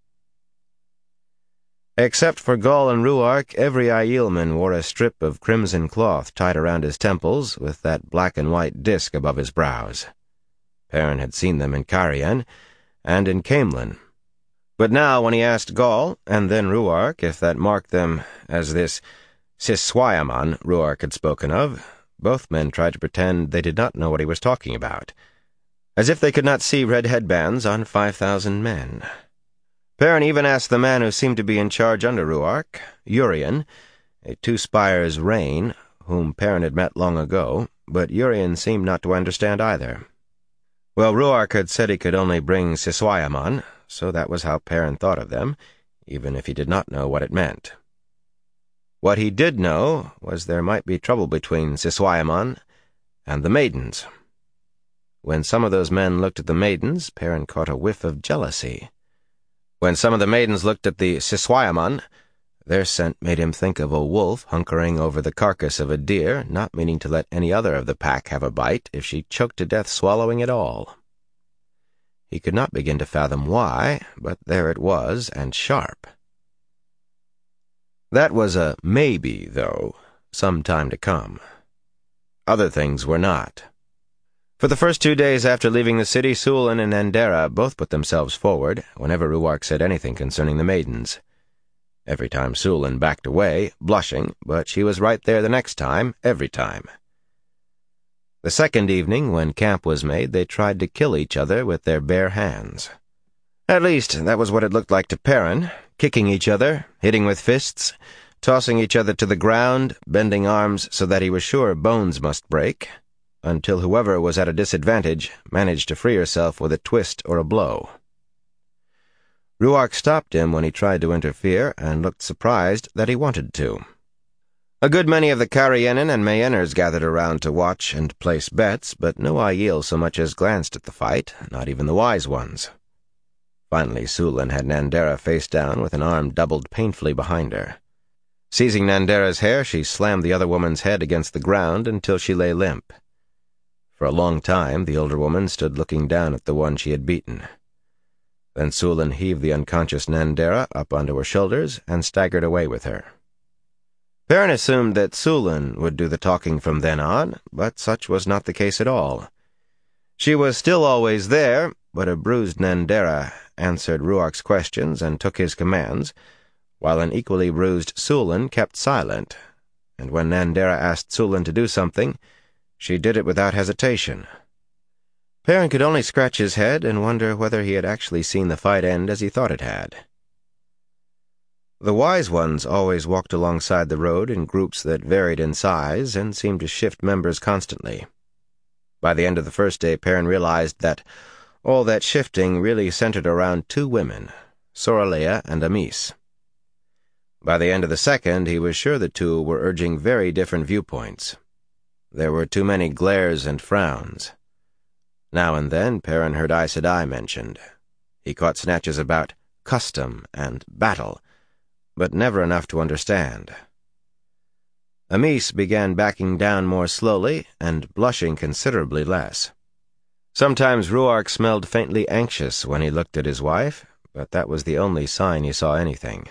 Except for Gol and Ruark, every Aielman wore a strip of crimson cloth tied around his temples with that black and white disk above his brows. Perrin had seen them in Cairhien and in Caemlyn. But now, when he asked Gol, and then Ruark, if that marked them as this Siswayaman Ruark had spoken of, both men tried to pretend they did not know what he was talking about, as if they could not see red headbands on 5,000 men. Perrin even asked the man who seemed to be in charge under Ruark, Urien, a two-spires Rain, whom Perrin had met long ago, but Urien seemed not to understand either. Well, Ruark had said he could only bring Siswayaman, so that was how Perrin thought of them, even if he did not know what it meant. What he did know was there might be trouble between Siswayaman and the maidens. When some of those men looked at the maidens, Perrin caught a whiff of jealousy. When some of the maidens looked at the Siswayaman, their scent made him think of a wolf hunkering over the carcass of a deer, not meaning to let any other of the pack have a bite if she choked to death swallowing it all. He could not begin to fathom why, but there it was, and sharp. That was a maybe, though, some time to come. Other things were not. For the first 2 days after leaving the city, Sulin and Nandera both put themselves forward whenever Ruark said anything concerning the maidens. Every time Sulin backed away, blushing, but she was right there the next time, every time. The second evening, when camp was made, they tried to kill each other with their bare hands. At least, that was what it looked like to Perrin, kicking each other, hitting with fists, tossing each other to the ground, bending arms so that he was sure bones must break, until whoever was at a disadvantage managed to free herself with a twist or a blow. Ruark stopped him when he tried to interfere, and looked surprised that he wanted to. A good many of the Cairhienin and Mayenners gathered around to watch and place bets, but no Aiel so much as glanced at the fight, not even the wise ones. Finally, Sulin had Nandera face down with an arm doubled painfully behind her. Seizing Nandera's hair, she slammed the other woman's head against the ground until she lay limp. For a long time, the older woman stood looking down at the one she had beaten. Then Sulin heaved the unconscious Nandera up onto her shoulders and staggered away with her. Perrin assumed that Sulin would do the talking from then on, but such was not the case at all. She was still always there, but a bruised Nandera answered Ruark's questions and took his commands, while an equally bruised Sulin kept silent, and when Nandera asked Sulin to do something, she did it without hesitation. Perrin could only scratch his head and wonder whether he had actually seen the fight end as he thought it had. The wise ones always walked alongside the road in groups that varied in size and seemed to shift members constantly. By the end of the first day, Perrin realized that all that shifting really centered around 2 women, Soralea and Amis. By the end of the second, he was sure the 2 were urging very different viewpoints. there were too many glares and frowns. Now and then Perrin heard Aes Sedai mentioned. He caught snatches about custom and battle, but never enough to understand. Amis began backing down more slowly and blushing considerably less. Sometimes Ruark smelled faintly anxious when he looked at his wife, but that was the only sign he saw anything.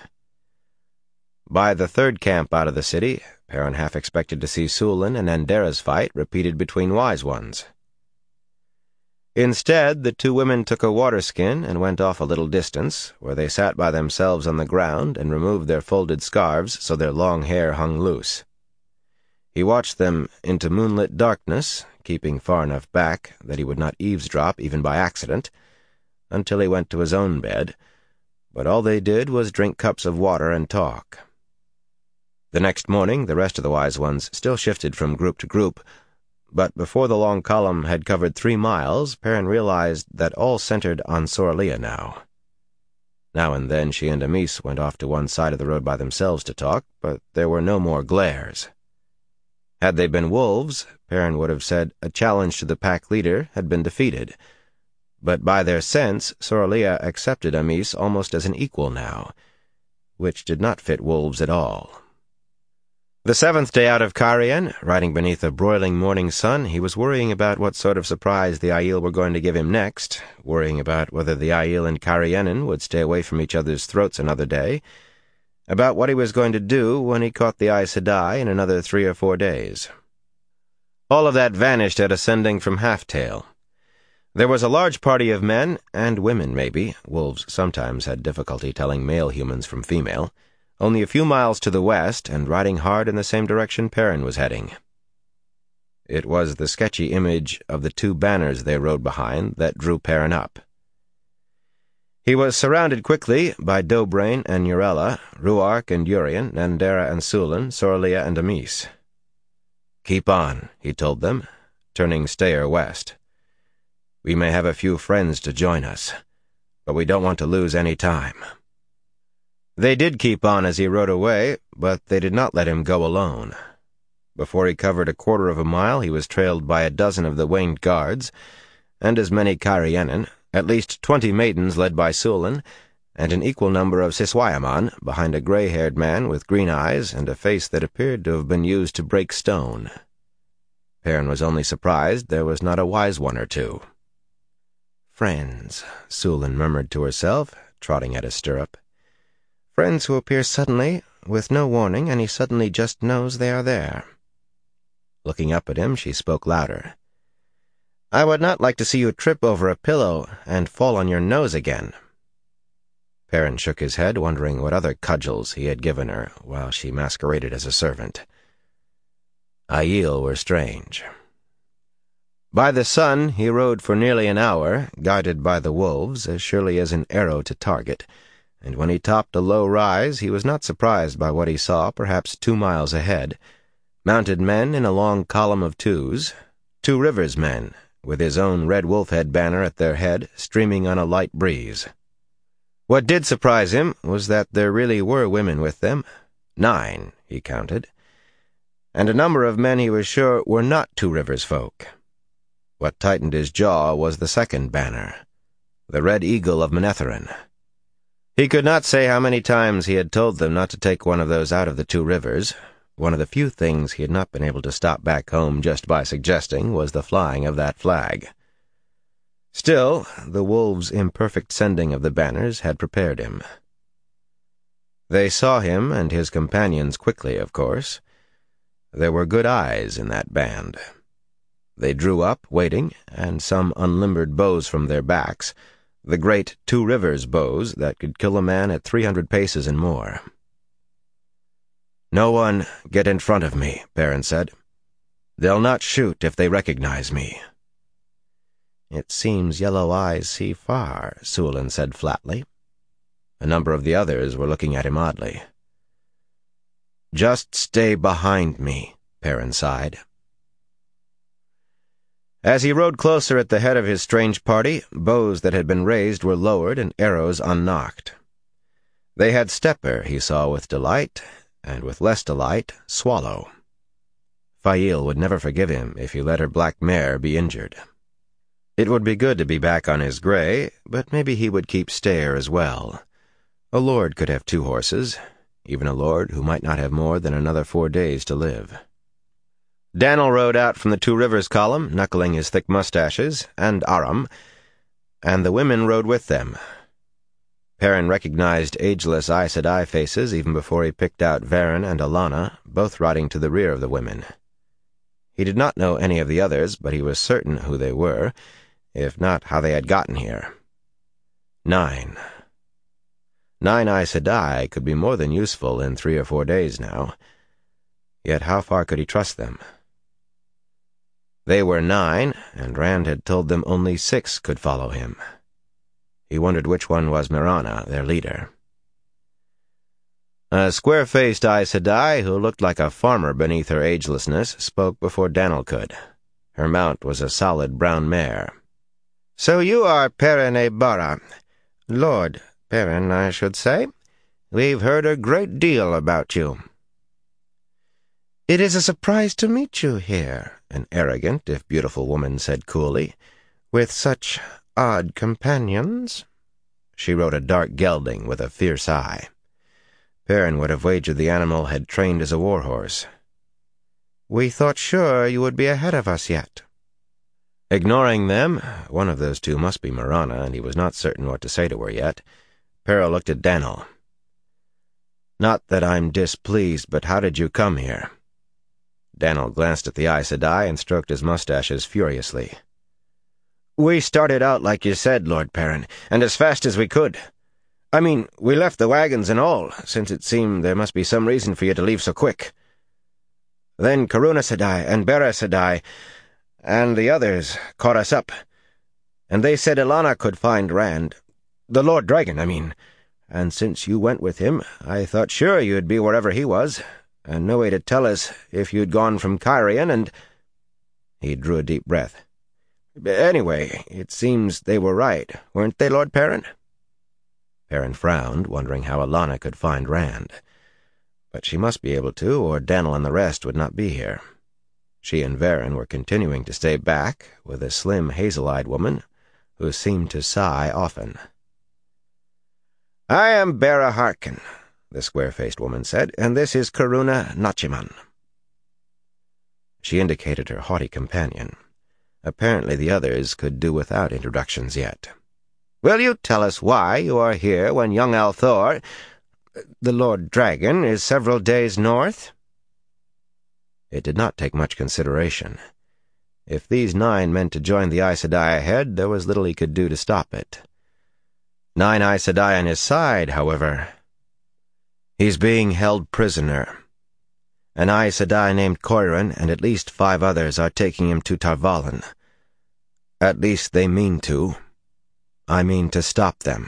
By the third camp out of the city, Perrin half expected to see Sulin and Andera's fight repeated between Wise Ones. Instead, the two women took a water skin and went off a little distance, where they sat by themselves on the ground and removed their folded scarves so their long hair hung loose. He watched them into moonlit darkness, keeping far enough back that he would not eavesdrop even by accident, until he went to his own bed, but all they did was drink cups of water and talk. The next morning, the rest of the Wise Ones still shifted from group to group, but before the long column had covered 3 miles, Perrin realized that all centered on Sorilea now. Now and then she and Amis went off to one side of the road by themselves to talk, but there were no more glares. Had they been wolves, Perrin would have said a challenge to the pack leader had been defeated, but by their sense, Sorilea accepted Amis almost as an equal now, which did not fit wolves at all. The 7th day out of Cairhien, riding beneath a broiling morning sun, he was worrying about what sort of surprise the Aiel were going to give him next, worrying about whether the Aiel and Cairhienin would stay away from each other's throats another day, about what he was going to do when he caught the Aes Sedai in another 3 or 4 days. All of that vanished at ascending from Halftail. There was a large party of men, and women maybe, wolves sometimes had difficulty telling male humans from female, only a few miles to the west and riding hard in the same direction Perrin was heading. It was the sketchy image of the 2 banners they rode behind that drew Perrin up. He was surrounded quickly by Dobrain and Urella, Ruark and Urien, Andera and Sulin, Sorilea and Amis. "Keep on," he told them, turning Stayer west. "We may have a few friends to join us, but we don't want to lose any time." They did keep on as he rode away, but they did not let him go alone. Before he covered a 1/4 of a mile, he was trailed by a dozen of the winged guards, and as many Cairhienin, at least 20 maidens led by Sulin, and an equal number of Siswayaman behind a gray-haired man with green eyes and a face that appeared to have been used to break stone. Perrin was only surprised there was not a wise one or two. "Friends," Sulin murmured to herself, trotting at his stirrup. "Friends who appear suddenly, with no warning, and he suddenly just knows they are there." Looking up at him, she spoke louder. "I would not like to see you trip over a pillow and fall on your nose again." Perrin shook his head, wondering what other cudgels he had given her while she masqueraded as a servant. Aiel were strange. By the sun, he rode for nearly an hour, guided by the wolves as surely as an arrow to target, and when he topped a low rise, he was not surprised by what he saw perhaps 2 miles ahead. Mounted men in a long column of 2s, 2 Rivers men, with his own red wolf-head banner at their head, streaming on a light breeze. What did surprise him was that there really were women with them. 9, he counted, and a number of men he was sure were not 2 Rivers folk. What tightened his jaw was the second banner, the Red Eagle of Manetheren. He could not say how many times he had told them not to take one of those out of the 2 Rivers. One of the few things he had not been able to stop back home just by suggesting was the flying of that flag. Still, the wolves' imperfect sending of the banners had prepared him. They saw him and his companions quickly, of course. There were good eyes in that band. They drew up, waiting, and some unlimbered bows from their backs, the great 2 Rivers bows that could kill a man at 300 paces and more. "No one get in front of me," Perrin said. "They'll not shoot if they recognize me." "It seems Yellow Eyes see far," Sulin said flatly. A number of the others were looking at him oddly. "Just stay behind me," Perrin sighed. As he rode closer at the head of his strange party, bows that had been raised were lowered and arrows unnocked. They had Stepper, he saw with delight, and with less delight, Swallow. Fail would never forgive him if he let her black mare be injured. It would be good to be back on his gray, but maybe he would keep Stair as well. A lord could have 2 horses, even a lord who might not have more than another 4 days to live. Dan'l rode out from the Two Rivers column, knuckling his thick mustaches, and Aram, and the women rode with them. Perrin recognized ageless Aes Sedai faces even before he picked out Verin and Alanna, both riding to the rear of the women. He did not know any of the others, but he was certain who they were, if not how they had gotten here. 9. 9 Aes Sedai could be more than useful in 3 or 4 days now. Yet how far could he trust them? They were 9, and Rand had told them only 6 could follow him. He wondered which one was Mirana, their leader. A square-faced Aes Sedai, who looked like a farmer beneath her agelessness, spoke before Dan'l could. Her mount was a solid brown mare. "So you are Perrin e Barra. Lord Perrin, I should say. We've heard a great deal about you." "It is a surprise to meet you here," an arrogant, if beautiful woman said coolly, "with such odd companions." She rode a dark gelding with a fierce eye. Perrin would have wagered the animal had trained as a war-horse. "We thought sure you would be ahead of us yet." Ignoring them, one of those 2 must be Mirana, and he was not certain what to say to her yet, Perrin looked at Dan'l. "Not that I'm displeased, but how did you come here?" Dan'l glanced at the Aes Sedai and stroked his mustaches furiously. "We started out like you said, Lord Perrin, and as fast as we could. I mean, we left the wagons and all, since it seemed there must be some reason for you to leave so quick. Then Karuna Sedai and Bera Sedai and the others caught us up, and they said Alanna could find Rand, the Lord Dragon, I mean, and since you went with him, I thought sure you'd be wherever he was, and no way to tell us if you'd gone from Cairhien, and—" He drew a deep breath. "Anyway, it seems they were right, weren't they, Lord Perrin?" Perrin frowned, wondering how Alanna could find Rand. But she must be able to, or Dan'l and the rest would not be here. She and Verin were continuing to stay back, with a slim, hazel-eyed woman who seemed to sigh often. "I am Bera Harkin," the square-faced woman said, "and this is Karuna Nachiman." She indicated her haughty companion. Apparently the others could do without introductions yet. "Will you tell us why you are here when young Althor, the Lord Dragon, is several days north?" It did not take much consideration. If these 9 meant to join the Aes Sedai ahead, there was little he could do to stop it. 9 Aes Sedai on his side, however. "He's being held prisoner. An Aes Sedai named Coiron and at least 5 others are taking him to Tar Valon. At least they mean to. I mean to stop them."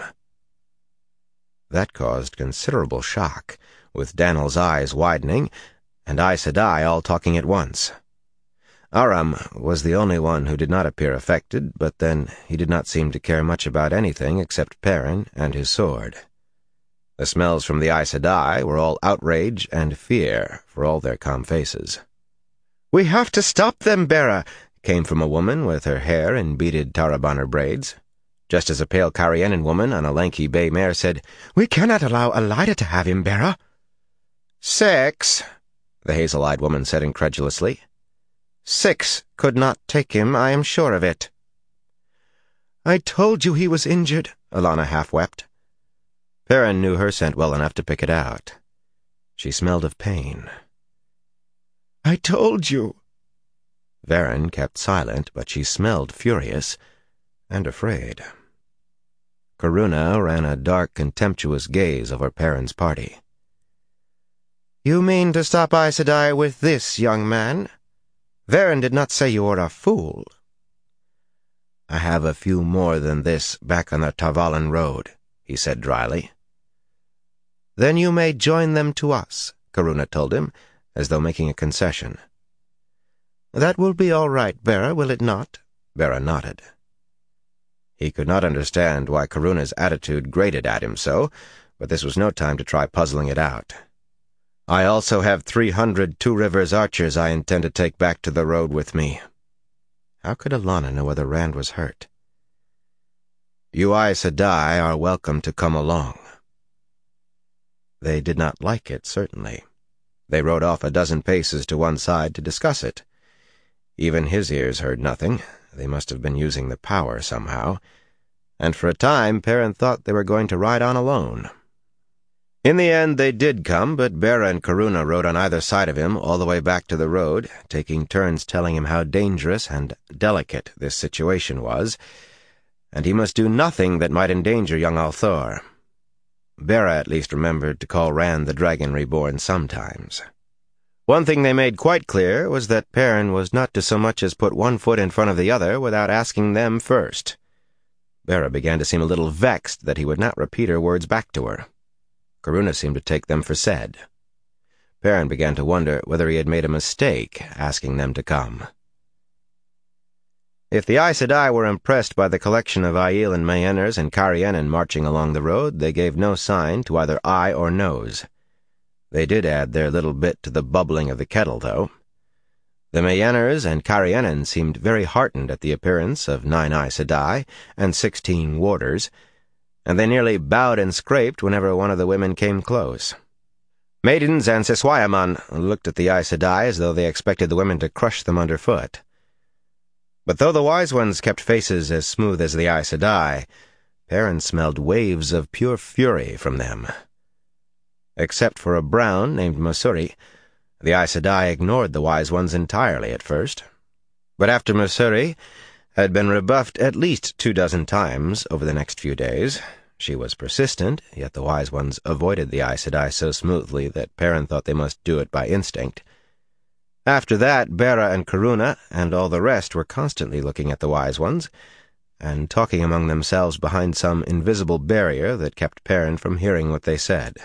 That caused considerable shock, with Dan'l's eyes widening, and Aes Sedai all talking at once. Aram was the only one who did not appear affected, but then he did not seem to care much about anything except Perrin and his sword. The smells from the Aes Sedai were all outrage and fear, for all their calm faces. "We have to stop them, Bera," came from a woman with her hair in beaded Tarabana braids, just as a pale Cairhienin woman on a lanky bay mare said, "We cannot allow Elaida to have him, Bera." 6, the hazel-eyed woman said incredulously. 6 could not take him, I am sure of it. "I told you he was injured," Alanna half-wept. Perrin knew her scent well enough to pick it out. She smelled of pain. "I told you." Verin kept silent, but she smelled furious and afraid. Karuna ran a dark, contemptuous gaze over Perrin's party. "You mean to stop Aes Sedai with this young man? Verin did not say you were a fool." "I have a few more than this back on the Tar Valon road," he said dryly. "Then you may join them to us," Karuna told him, as though making a concession. "That will be all right, Bera, will it not?" Bera nodded. He could not understand why Karuna's attitude grated at him so, but this was no time to try puzzling it out. I also have 300 Two Rivers archers I intend to take back to the road with me. How could Alanna know whether Rand was hurt? You Aes Sedai are welcome to come along. They did not like it, certainly. They rode off a dozen paces to one side to discuss it. Even his ears heard nothing. They must have been using the power somehow. And for a time, Perrin thought they were going to ride on alone. In the end, they did come, but Bera and Karuna rode on either side of him all the way back to the road, taking turns telling him how dangerous and delicate this situation was, and he must do nothing that might endanger young Althor. Bera at least remembered to call Rand the Dragon Reborn sometimes. One thing they made quite clear was that Perrin was not to so much as put one foot in front of the other without asking them first. Bera began to seem a little vexed that he would not repeat her words back to her. Karuna seemed to take them for said. Perrin began to wonder whether he had made a mistake asking them to come. If the Aes Sedai were impressed by the collection of Aiel and Mayenners and Carianan marching along the road, they gave no sign to either eye or nose. They did add their little bit to the bubbling of the kettle, though. The Mayenners and Carianan seemed very heartened at the appearance of 9 Aes Sedai and 16 warders, and they nearly bowed and scraped whenever one of the women came close. Maidens and Siswayaman looked at the Aes Sedai as though they expected the women to crush them underfoot. But though the wise ones kept faces as smooth as the Aes Sedai, Perrin smelled waves of pure fury from them. Except for a brown named Mosuri, the Aes Sedai ignored the wise ones entirely at first. But after Mosuri had been rebuffed at least 24 times over the next few days, she was persistent, yet the wise ones avoided the Aes Sedai so smoothly that Perrin thought they must do it by instinct. After that, Bera and Karuna and all the rest were constantly looking at the wise ones, and talking among themselves behind some invisible barrier that kept Perrin from hearing what they said.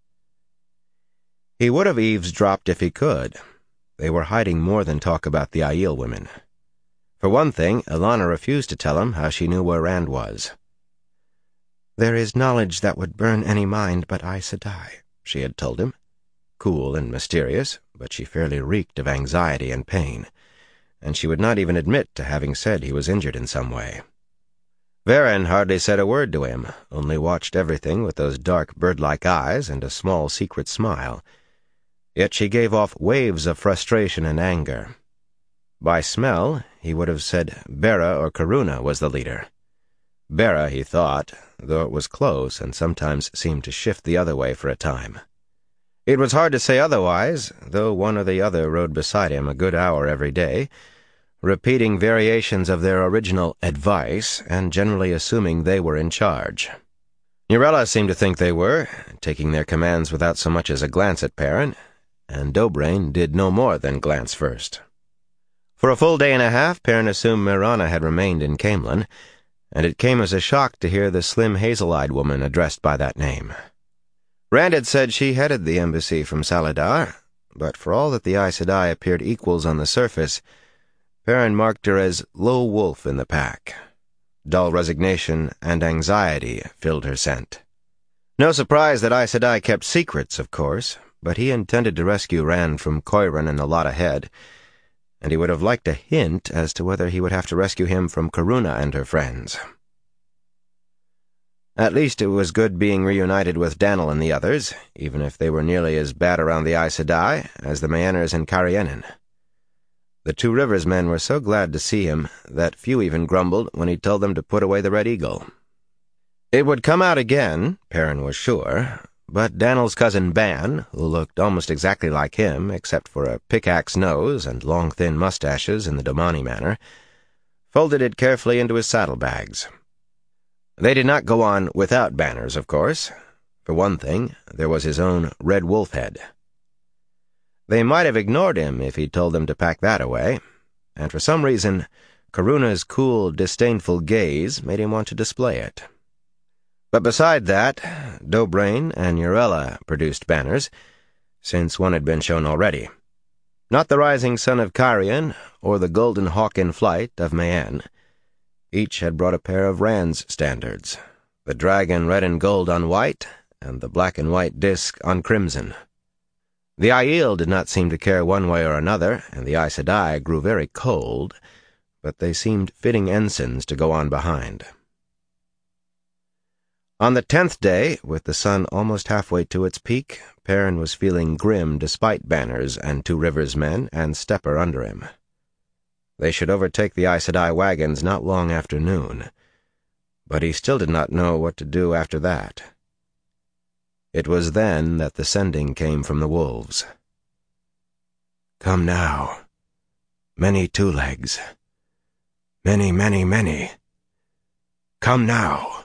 He would have eavesdropped if he could. They were hiding more than talk about the Aiel women. For one thing, Alanna refused to tell him how she knew where Rand was. "There is knowledge that would burn any mind but Aes Sedai," she had told him. Cool and mysterious, but she fairly reeked of anxiety and pain, and she would not even admit to having said he was injured in some way. Varen hardly said a word to him, only watched everything with those dark bird-like eyes and a small secret smile. Yet she gave off waves of frustration and anger. By smell, he would have said Bera or Karuna was the leader. Bera, he thought, though it was close and sometimes seemed to shift the other way for a time. It was hard to say otherwise, though one or the other rode beside him a good hour every day, repeating variations of their original advice and generally assuming they were in charge. Nurella seemed to think they were, taking their commands without so much as a glance at Perrin, and Dobrain did no more than glance first. For a full day and a half, Perrin assumed Mirana had remained in Caemlyn, and it came as a shock to hear the slim hazel-eyed woman addressed by that name. Rand had said she headed the embassy from Saladar, but for all that the Aes Sedai appeared equals on the surface, Perrin marked her as low wolf in the pack. Dull resignation and anxiety filled her scent. No surprise that Aes Sedai kept secrets, of course, but he intended to rescue Rand from Coiron and a lot ahead, and he would have liked a hint as to whether he would have to rescue him from Karuna and her friends. At least it was good being reunited with Dannel and the others, even if they were nearly as bad around the Aes Sedai as the Mayenners and Carianan. The Two Rivers men were so glad to see him that few even grumbled when he told them to put away the Red Eagle. It would come out again, Perrin was sure, but Dannel's cousin Ban, who looked almost exactly like him except for a pickaxe nose and long thin mustaches in the Domani manner, folded it carefully into his saddlebags. They did not go on without banners, of course. For one thing, there was his own red wolf head. They might have ignored him if he'd told them to pack that away, and for some reason, Karuna's cool, disdainful gaze made him want to display it. But beside that, Dobrain and Nurella produced banners, since one had been shown already. Not the rising sun of Carian, or the golden hawk in flight of Mayenne. Each had brought a pair of Rand's standards, the dragon red and gold on white, and the black and white disk on crimson. The Aiel did not seem to care one way or another, and the Aes Sedai grew very cold, but they seemed fitting ensigns to go on behind. On the 10th day, with the sun almost halfway to its peak, Perrin was feeling grim despite Banners and Two Rivers men and Stepper under him. They should overtake the Aes Sedai wagons not long after noon, but he still did not know what to do after that. It was then that the sending came from the wolves. "Come now, many two-legs. Many, many, many. Come now."